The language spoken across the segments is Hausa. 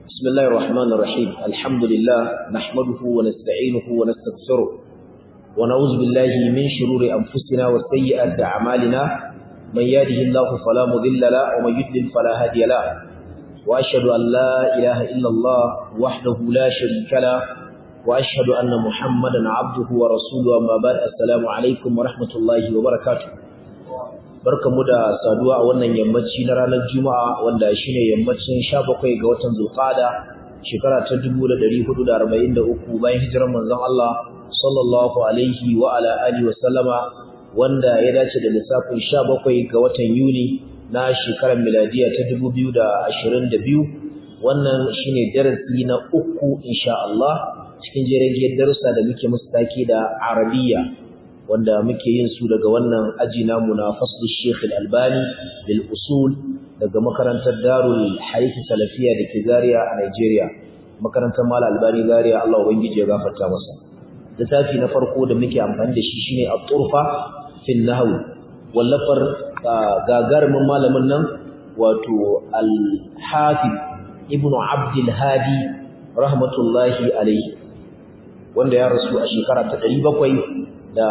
بسم الله الرحمن الرحيم الحمد لله نحمده ونستعينه ونستغفره ونعوذ بالله من شرور أنفسنا وسيئات أعمالنا من يهده الله فلا مضل له ومن يضلل فلا هادي له وأشهد أن لا إله إلا الله وحده لا شريك له وأشهد أن محمدا عبده ورسوله أما بعد السلام عليكم ورحمة الله وبركاته barkamu da saduwa a wannan yammaci na ranar Juma'a wanda shine yammacin 17 ga watan Zulqa'ada shekara ta 1443 bayan hijirar manzon Allah sallallahu alaihi wa ala alihi wa sallama wanda ya dace da lissafin 17 ga watan Yuni na shekarar miladiya ta 2022 wannan shine darasi na uku insha Allah cikin jerin darussa da muke mustaki da Arabiyya wanda muke yin su daga wannan aji namu na fasl Sheikh Al-Albani lil usul daga makarantar Darul Hadith Salafiyya dake Zaria a Nigeria makarantar Malam Albani Zaria Allah ubangiji ya gafarta masa littafi na farko da muke amfani da shi shine At-Turfa fi an-Nahw wallafar gagarumin malamin nan wato Al-Hafiz Ibn Abdul Hadi rahmatullahi alayhi wanda ya rasu a shekara ta 744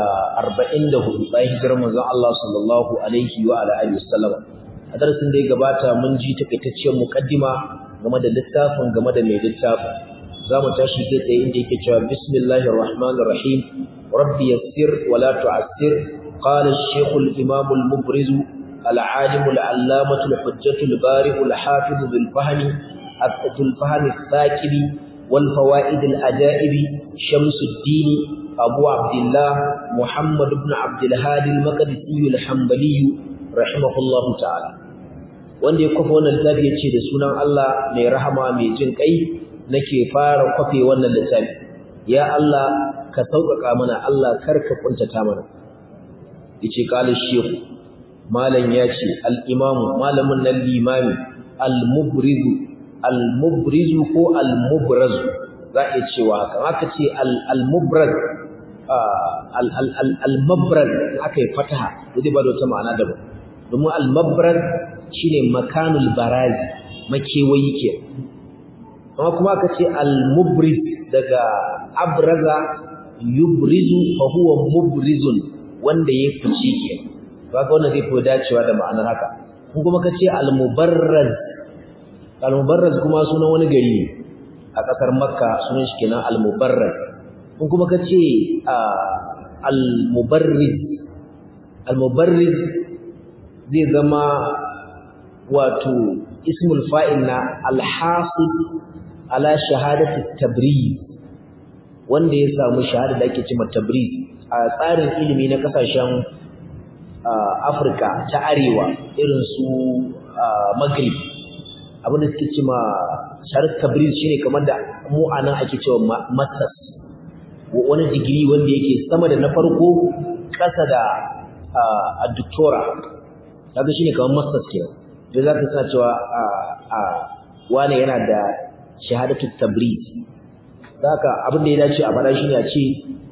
bayan hijirar manzon Allah sallallahu alaihi wa ala alihi wasallam a darasin da ya gabata mun ji takaitacciyar muqaddima game da littafin game da mai littafin zamu tashi kai tsaye inda yake cewa bismillahir rahmanir rahim rabbi yassir wa la tu'assir qala ash-shaykh al-imam al-mubriz al-alim al-allamah al-hujjah al-bari al-hafiz bil-fahm al-thaqili wal-fawaid al-ajaib shamsuddin أبو عبد الله محمد بن عبد الهادي المقدسي الحنبلي رحمه الله تعالى wanda ya kwafa wannan littafi yace da sunan Allah mai rahama mai jin kai nake fara kwafe wannan littafi ya Allah ka sauƙaƙa mana Allah karka kuntata mana yace qala shaykh malan yace al-imam malamin nan limami al-mubriz ko al-mubraz za a cewa haka ce al-mubraz al-mabraz aka yi fataha zai ba da wata ma'ana daban domin al-mabraz shine makanul barazi makewayi ke amma kuma aka ce al-mubriz daga abraza yubrizu fa huwa mubrizun wanda ya fice ke kaga wannan zai fi dacewa da ma'anar haka kun kuma ka ce al-mubarraz kuma sunan wani gari ne a ƙasar Makka sunan shi kenan al-mubarraz kun kuma kace al-mubarriz zai zama wato ismul fa'il na al-hasid ala shahadati tabriz wanda ya samu shahada da ake cewa tabriz a tsarin ilimi na kasashen Afirka ta arewa irin su Maghrib abinda suke cewa shahadar tabriz shine kamar da mu anan ake cewa masters wani digiri wanda yake sama da na farko ƙasa da a doctora kaga shine kamar masters kenan da zaka sa cewa wani yana da shahadatu tabriz haka abin da ya dace a fara shine a ce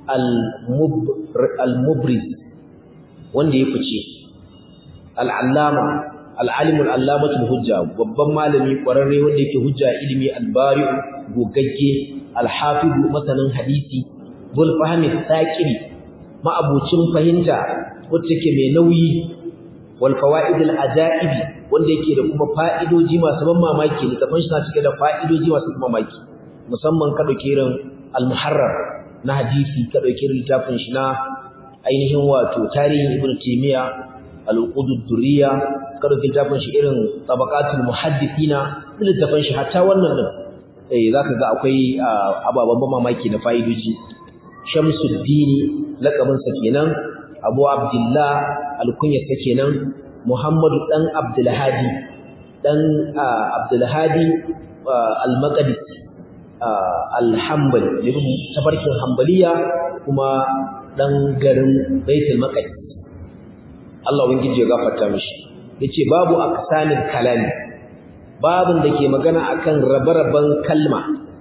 al-mubriz wanda ya fice al-allama al-alim al-allamatu al-hujja babban malami kwararre wanda yake hujja ilimi al-bari gogagge al-hafiz masanin hadisi bul fahmi thaqili ma'abucin fahimta wacce ke mai nauyi wal fawaid al ajaibi wanda yake da kuma fa'idoji masu ban mamaki littafin shi na cike da fa'idoji masu ban mamaki musamman ka dauke irin al muharrar na hadisi ka dauke irin littafin shi na ainihin wato tarihin ibnu taymiya al uqudud durriya ka dauke littafin shi irin tabaqatul muhaddithina littafin shi hatta wannan din zaka ga akwai ababan ban mamaki na fa'idoji Shamsuddini lakabinsa kenan Abu Abdullah alkunyarsa kenan Muhammadu dan Abdul Hadi al-Maqdisi al-Hanbali ibn tabarkin Hanbaliya kuma dan garin Baitul Maqdis Allah ubangiji ya gafarta mishi yace babu aqsanil kalami babun dake magana akan rabe-raben kalma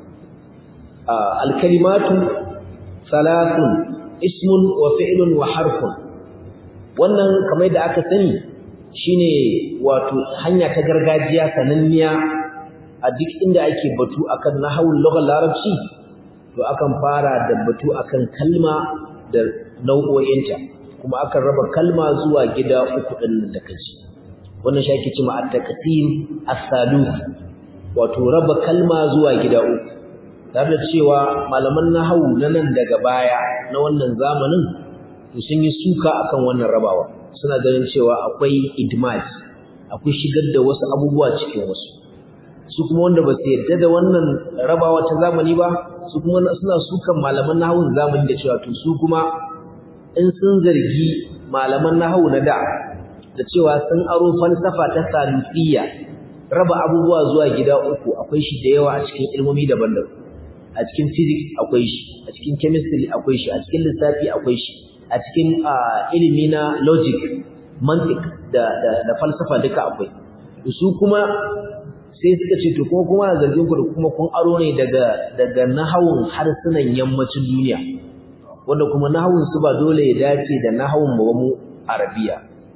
al-kalimatu salatun ismun wa fi'lun wa harfun wannan kamar da aka sani shine wato hanya ta gargajiya sananniya a duk inda ake batu akan nahawul lughal larabci to akan fara da batu akan kalma da nau'o'inta kuma akan raba kalma zuwa gida uku din da kaji wannan shi ake cewa at-taqsim as-salus wato raba kalma zuwa gida uku tare da cewa malaman nahawu na nan daga baya na wannan zamanin to sun yi suka akan wannan rabawa suna ganin cewa akwai idmaj akwai shigar da wasu abubuwa cikin wasu su kuma wanda ba su yarda da wannan rabawa ta zamani ba su kuma suna sukan malaman nahawun zamani da cewa to su kuma in sun zargi malaman nahawu na da cewa sun aro falsafa ta salifiyya raba abubuwa zuwa gida uku akwai shi da yawa a cikin ilmomi daban-daban a cikin physics akwai shi a cikin chemistry akwai shi a cikin lissafi akwai shi a cikin ilimi na logic mantiq da falsafa duka akwai su kuma sai suka ce to kuma zargin ku da kuma kun aro ne daga nahawun harsunan yammacin duniya wanda kuma nahawun su ba dole ya dace da nahawun mu arabiya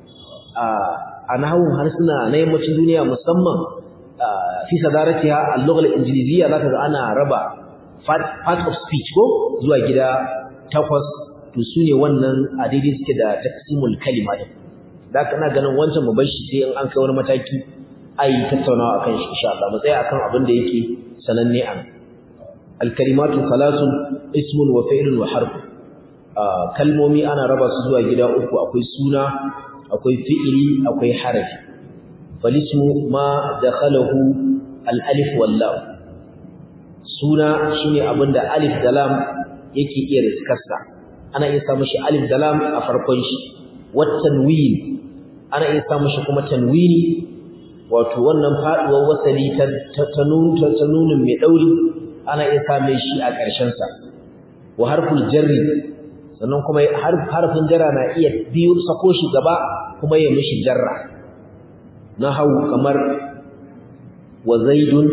a nahawun harsuna na yammacin duniya musamman fi sadaratiha al-lugha al-injiliziyya zaka ga ana raba part of speech ko zuwa gida takwas to sune wannan a daidai suke da taqsimul kalima din da kana ganin wancan mu bar shi sai in an kai wani mataki ai tattaunawa akan shi insha Allah mu tsaya akan abin da yake sananne an al-kalimatu thalathun ismun wa fi'lun wa harf kalmomi ana raba su zuwa gida uku akwai suna akwai fi'ili akwai harafi falismu ma dakhalahu al-alif wal lam suna shine abinda alif da lam yake iya riskarsa ana iya samu shi alif da lam a farkon shi wat tanwin ana iya samu shi kuma tanwini wato wannan faduwar wasali ta nunin mai dauri ana iya samu shi a ƙarshen sa wa harful jarri sannan kuma harfin jarra na iya biyu sako shi gaba kuma ya mishi jarra nahawu kamar wa zaidun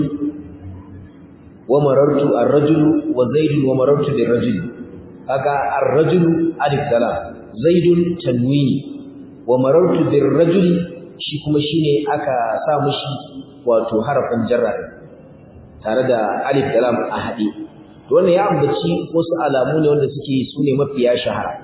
wa marartu ar-rajulu wa zaidun wa marartu bir-rajuli kaga ar-rajulu alif da lam zaidun tanwini wa marartu bir-rajuli shi kuma shine aka sa mishi wato harafin jarra tare da alif da lam a hade to wannan ya ambaci wasu alamu ne wanda suke sune mafiya shahara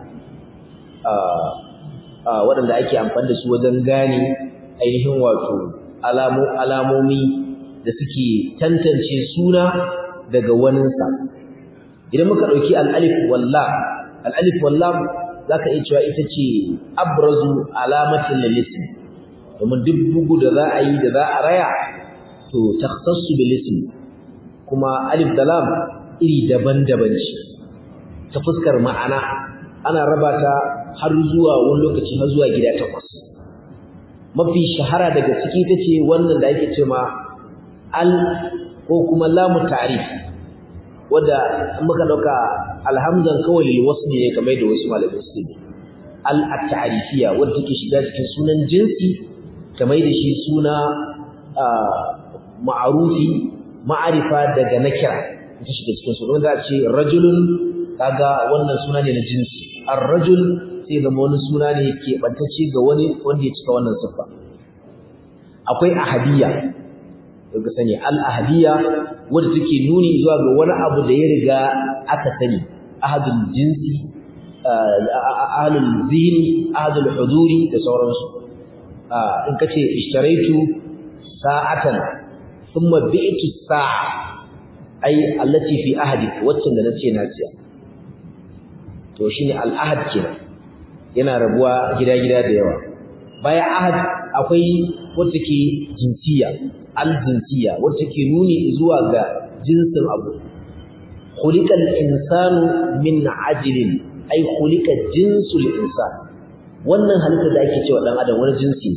waɗanda ake amfani da su wajen gane ainihin wato alamomi da suke tantance suna daga waninsa idan muka ɗauki al'alif wallam al'alif wallam za ka iya cewa ita ce abrazu alamatin lalism domin duk bugu da za a yi da za a raya to takhtassu bil ism kuma alif da lam iri daban-daban ce ta fuskar ma'ana ana raba ta har zuwa wani lokaci har zuwa gida takwas mafi shahara daga ciki tace wannan da ake cewa al ko kuma lamu ta'rif wanda muka dauka alhamdan kawai lil wasli ne kamar da wasu malamai suke al at-ta'rifiyya wanda take shiga cikin sunan jinsi kamar da shi suna ma'rufi ma'arifa daga nakira ta shiga cikin sunan da ce rajulun kaga wannan suna ne na jinsi ar-rajul sai zama wani suna ne ke bantacce ga wani wanda ya cika wannan siffa akwai ahadiyya daga sani al-ahadiyya wanda take nuni zuwa ga wani abu da ya riga aka sani ahadul jinsi ahlul zihni ahadul huduri da sauransu in kace ishtaraitu sa'atan thumma bi'tu sa'a ai allati fi ahadik wacce da nace na siya to shine al-ahad kenan yana rabuwa gida-gida da yawa bayan ahad akwai wacce ke jinsiya al-jinsiya wacce ke nuni zuwa ga jinsin abu khuliqal insanu min ajlin ai khuliqa jinsul insan wannan halitta da ake cewa dan adam wani jinsi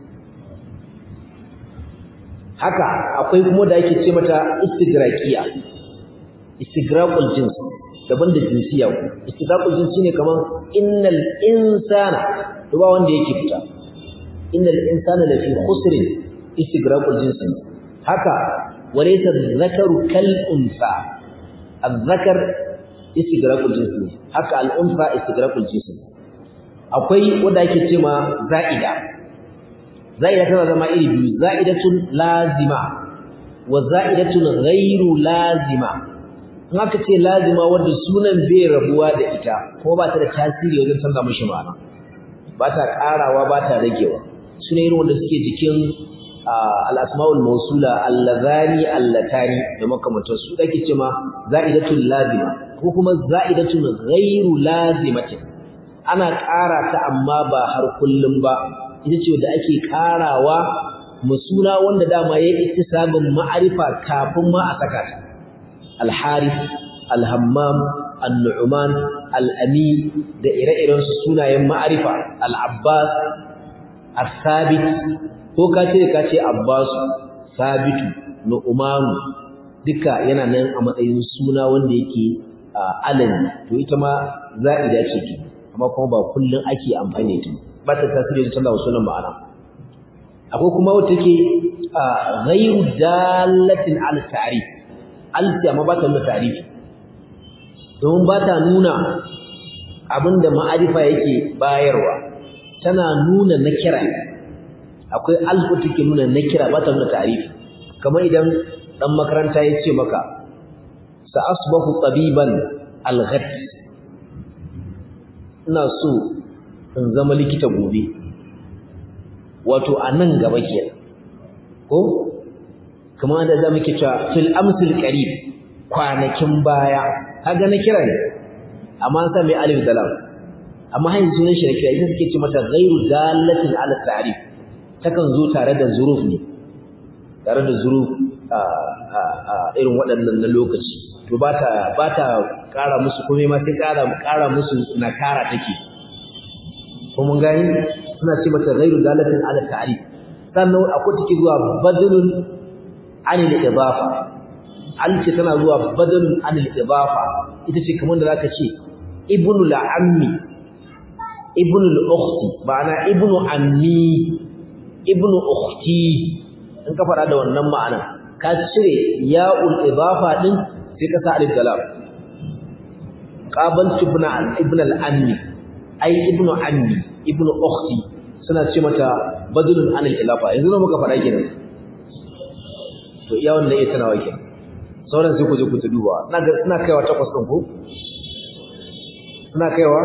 haka akwai kuma da ake ce mata istigraqiya istigraqul jins daban da jinsiya istigraqul jins shine kaman innal insana to ba wanda yake fita innal insana lafi khusrin istigraqul jins haka walaysa dhakaru kal unsa adh-dhakar istigraqul jins haka al-unsa istigraqul jins akwai wanda ake cewa za'ida tana zama iri biyu za'idatun lazima wa za'idatun ghairu lazima in aka ce lazima wanda sunan bai rabuwa da ita ko ba ta da tasiri wajen canza mishi ma'ana ba ta karawa ba ta ragewa sune irin wanda suke jikin al-asma'ul mawsula allazani allatani da makamantar su dake cewa za'idatul lazima ko kuma za'idatun ghairu lazimatin ana ƙara ta amma ba har kullum ba ita ce da ake ƙarawa musuna wanda dama yayi ittisabin ma'arifa kafin ma a saka ta al-harith al-hammam an-nu'man al-ami da ire-iren su sunayen ma'arifa al-abbas as-sabit ko kace abbas sabitu nu'man duka yana nan a matsayin suna wanda yake alani to ita ma za'ida ce ke amma kuma ba kullun ake amfani da ita ba ta tasiri da Allah sunan ma'ana akwai kuma wata take ghairu dalatin al ta'rif alti amma ba ta nuna ta'rifi don ba ta nuna abinda ma'arifa yake bayarwa tana nuna nakira akwai alfu take nuna nakira ba ta nuna ta'rifi kamar idan dan makaranta ya ce maka sa asbahu tabiban al-ghad ina so in zama likita gobe wato anan gaba kenan ko kuma da zamu ke cewa fil amsil qarib kwanakin baya kaga na kira ne amma an sa mai alif da lam amma hayin sunan shi ne kira ita suke ce mata ghairu dalatin ala ta'rif takan zo tare da zuruf ne tare da zuruf irin waɗannan na lokaci to ba ta ƙara musu komai ma sai ƙara musu nakara take ko mun gani suna ce mata ghairu dalatin ala ta'rif sannan akwai take zuwa badalun anil idafa alce tana zuwa badalun anil idafa ita ce kamar da zaka ce ibnu la'ammi ibnu al-ukhti ma'ana ibnu ammi ibnu ukhti in ka fara da wannan ma'ana ka cire ya'ul idafa din sai ka sa alif da lam qabaltu ibn al-ammi ai ibnu ammi ibnu ukhti suna ce mata badalun anil idafa yanzu ne muka fara kenan to iya wannan ya tana wake sauran sai ku je ku duba ina kaiwa takwas din ko ina kaiwa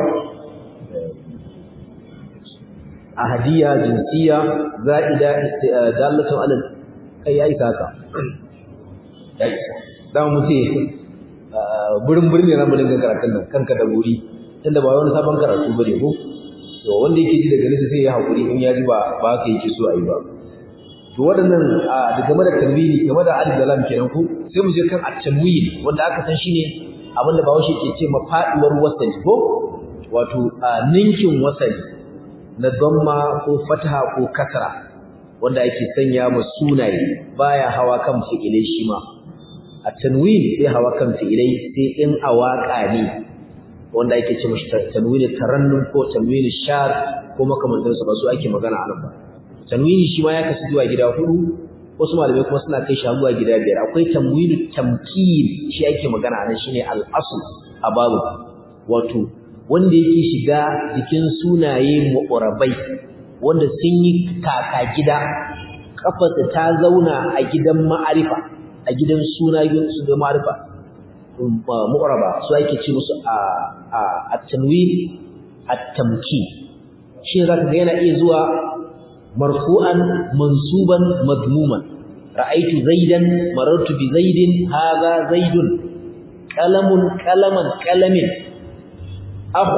ahadiya jinsiya za'ida dalatu ala kai yayi saka yayi dan mu ce burin ne zamu dinga karatun nan kanka da wuri tunda ba wani sabon karatu bane ko to wanda yake ji daga nesa sai ya hakuri in ya ji ba haka yake so ayi ba to waɗannan da game da tanwini game da alif da lam kenan ku sai mu je kan at-tanwin wanda aka san shine abinda Bahaushe ke ce mafaduwar wasali ko wato ninkin wasali na dhamma ko fataha ko kasra wanda ake sanya ma sunaye baya hawa kan fi'ilai shi ma at-tanwin sai hawa kan fi'ilai sai in awaka ne wanda ake ce mashi tanwin tarannum ko tanwin shar ko makamantan su ba su ake magana a nan ba tanwini shi ma ya kasu zuwa gida hudu wasu malamai kuma suna kai shi zuwa gida biyar akwai tanwinu tamkin shi ake magana a nan shine al-asl a babu wato wanda yake shiga cikin sunaye mu'rabai wanda sun yi kaka gida kafarsa ta zauna a gidan ma'arifa a gidan sunayen su da ma'arifa mu'raba su ake ce musu at-tanwin at-tamkin shi zaka ga yana iya zuwa مرفوعا منصوبا مذموما رأيت زيدا مررت بزيد هذا زيد قلم قلما قلم أخ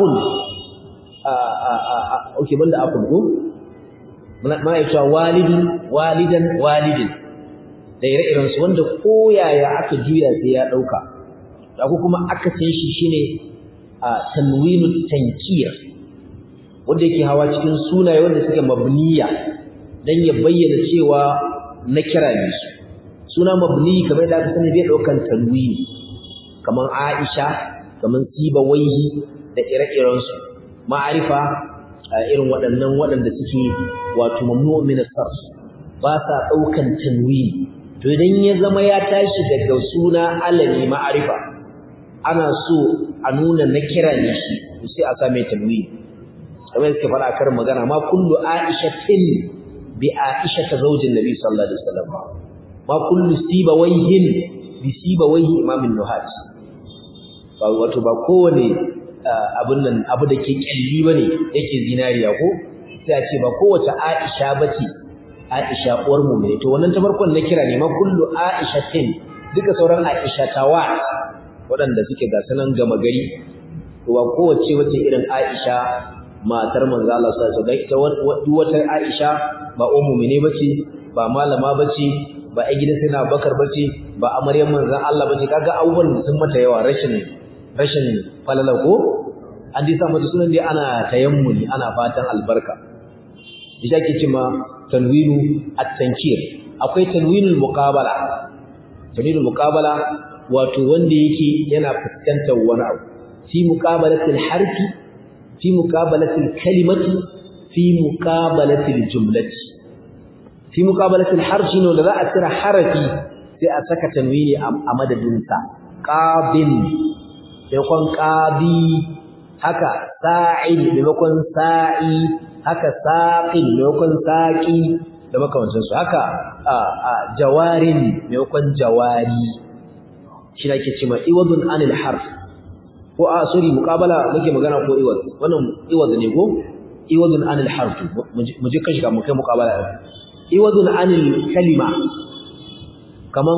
أوكي بند أخ ما يشاء والد والدا والد da ire-iren su wanda koyaya aka juya sai ya dauka akwai kuma aka san shi shine tanwinut tankir wanda yake hawa cikin sunaye wanda suke mabniya dan ya bayyana cewa na kira ne su suna mabni kamar da aka sani bai daukan tanwini kamar Aisha kamar Sibawaihi da ire-iren su ma'arifa irin waɗannan waɗanda suke wato mamnu min as-sarf ba sa daukan tanwini to idan ya zama ya tashi daga suna alami ma'arifa ana so a nuna na kira ne shi sai a sa mai tanwini kamar yake fara karin magana ma kullu aishatin bi aisha ta zaujin nabi sallallahu alaihi wasallam ma kullu sibawayhin bi sibawayhi imamin nuhat wato ba kowane abun nan abu da ke kyalli bane yake zinariya ko sai a ce ba kowace Aisha bace Aisha uwar mu'mini to wannan ta farkon na kira ne ma kullu Aishatin duka sauran Aisha tawat waɗanda suke ga sanan gama gari to ba kowace wace irin Aisha matar manzo Allah sallallahu alaihi wasallam ita wata Aisha ba ummu mu'mini bace ba malama bace ba ai gidan sai Bakar bace ba amaryar manzo Allah bace kaga abubuwan sun mata yawa rashin falala ko an dai sa mata sunan dai ana tayammuli ana fatan albarka isa ke cewa tanwinu at-tankir akwai tanwinul muqabala wato wanda yake yana fuskantar wani abu fi muqabalatil harfi fi muqabalatil kalimati fi muqabalatil jumlati fi muqabalatil harfi ne da za a tsira harafi sai a saka tanwini a madadin sa qabin maimakon qabi haka sa'il maimakon sa'i haka saqin maimakon saqi da makawancin su haka jawarin maimakon jawari shi ake cewa iwadun anil harf ko sorry muqabala muke magana ko iwad wannan iwad ne ko iwadun anil harf mu je kashi ga mu kai muqabala iwadun anil kalima kaman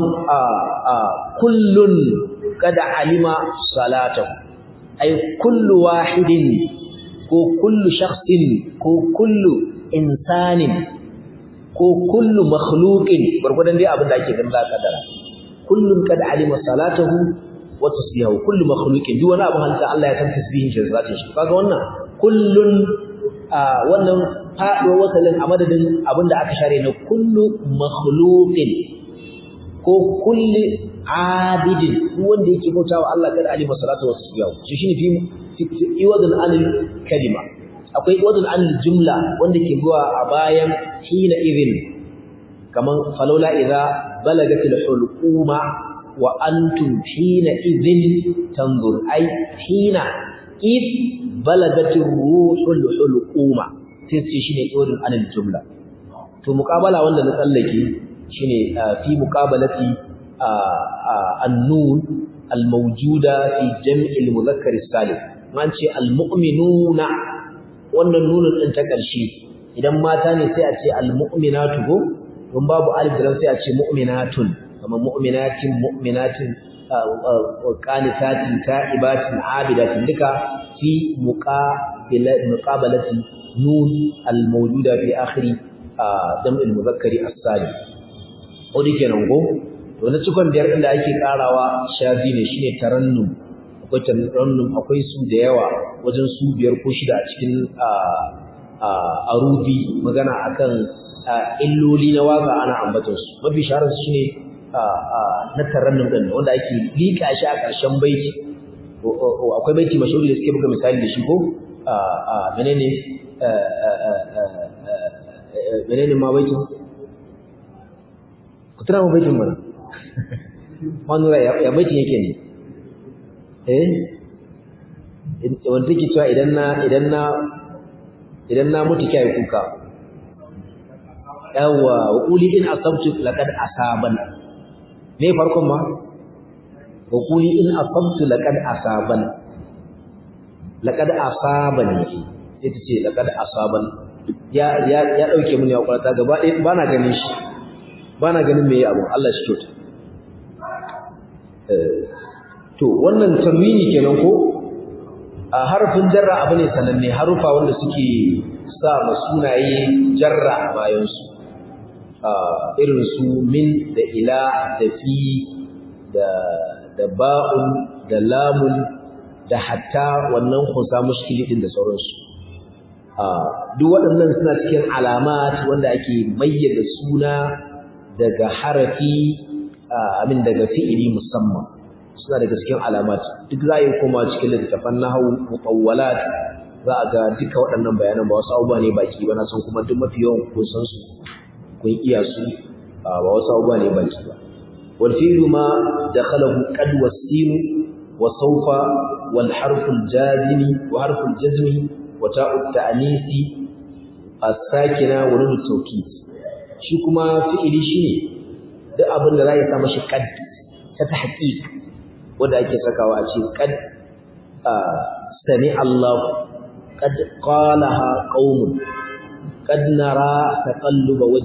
kullun kada alima salatahu ay kullu wahidin ko kullu shakhsin ko kullu insanin ko kullu makhluqin gurgudan dai abin da ake ganin za ka dara kullun kad alima salatahu wa tasbihu kullu makhluqin duk wani abin halitta Allah ya san tasbihin shi zatin shi kaga wannan kullun wannan fado wasalin a madadin abin da aka share na kullu makhluqin ko kulli abidin duk wanda yake bautawa Allah kad alima salatahu wa tasbihu shi shine fi iwadun anil kalima akwai iwadun anil jumla wanda ke zuwa a bayan hina idhin kaman falawla idza balagatil hulquma wa antum hina idhin tanzur ay hina id balagatir ruhul hulquma sai shine iwadun anil jumla to muqabala wanda na tsallake shine fi muqabalati an-nun al-mawjuda fi jam'il mudhakkar as-salim man ce al-mu'minuna wannan nunun din ta ƙarshe idan mata ne sai a ce al-mu'minatu ko don babu alif da sai a ce mu'minatun kamar mu'minatin qanitatin ta'ibatin abidatin duka fi muqabalati nun al-mawjuda fi akhiri jam'il mudhakkari as-salim odi kenan go to na cikon biyar din da ake karawa shazi ne shine tarannum akwai tarannum akwai su da yawa wajen su biyar ko shida a cikin arubi magana akan illoli na waka ana ambaton su mafi shaharar su shine na tarannum din wanda ake lika shi a ƙarshen baiti akwai baiti mashhuri da suke buga misali da shi ko menene ma baitin ku tuna mu baitin mana manura ya baitin yake ne wanda take cewa idan na mutu kai kuka yawa wa quli in asabtu laqad asaban me farkon ma wa quli in asabtu laqad asaban sai ta ce laqad asaban ya dauke mun ya kwarta gaba ɗaya bana ganin shi bana ganin me abu Allah shi kyauta to wannan tanwini kenan ko a harfin jarra abu ne sananne harufa wanda suke sa masunaye jarra bayan su irin su min da ila da fi da ba'un da lamun da hatta wannan khusa mushkili din da sauransu duk waɗannan suna cikin alamat wanda ake mayyaza suna daga harafi daga fi'ili musamman suna daga cikin alamat duk za a yi koma cikin littattafan nahwu mutawwalat za a ga duka waɗannan bayanan ba wasu abubuwa ne baki ba na san kuma duk mafi yawan kun san su kun iya su ba wasu abubuwa ne baki ba wal fi'lu ma dakhalahu qad wasim wa sawfa wal harfu al jazimi wa harfu al jazmi wa ta'u ta'nisi as-sakina wa nun tawkid shi kuma fi'ili shine duk abin da za ya sa mashi kad ta tahqiq wanda ake sakawa a ce kad sami Allah kad qalaha qaumun kad nara taqalluba